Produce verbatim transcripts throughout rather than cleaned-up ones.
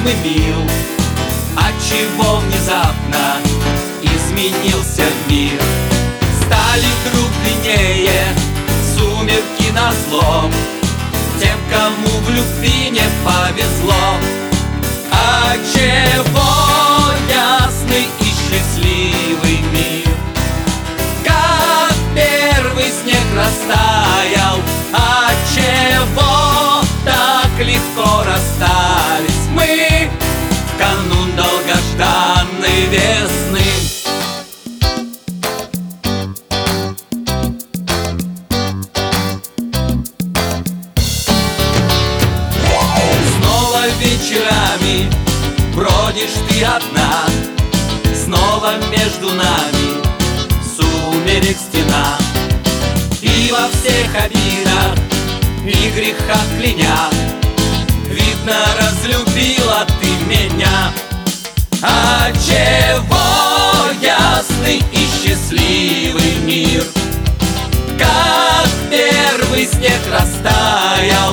и мил. Отчего внезапно изменился мир? Стали вдруг длиннее сумерки назло тем, кому в любви не повезло. Отчего ясный и счастливый мир, как первый снег растаял? Отчего так легко расстались мы в канун долгожданной весны? Снова вечерами бродишь ты одна, снова между нами сумерек стена. И во всех обидах и грехах кляня, видно, разлюбила ты меня. Отчего ясный и счастливый мир, как первый снег растаял?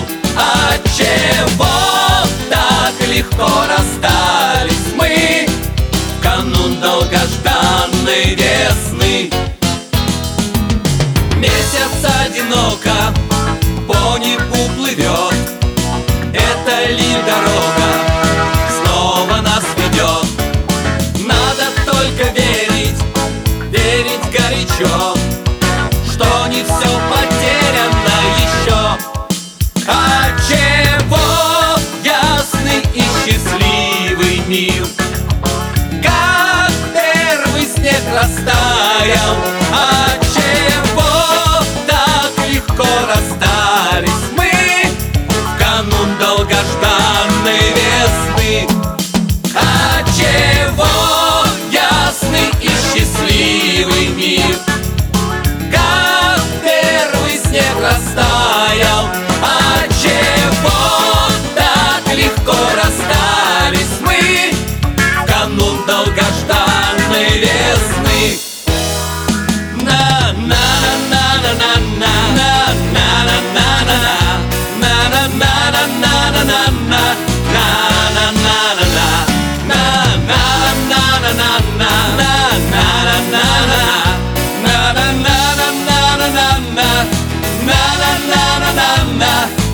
Отчего так легко расстались мы в канун долгожданной весны? Месяц одиноко по небу плывет, это ли дорога снова нас ведет? Надо только верить, верить горячо, что не все потеряно еще. Отчего ясный и счастливый мир, как первый снег растаял? Отчего так легко расстались мы в канун долгожданной весны? Отчего ясный и счастливый мир, как первый снег растаял? Отчего так легко расстались мы в канун долгожданной весны? На на на на на на на на на на на на на на на на на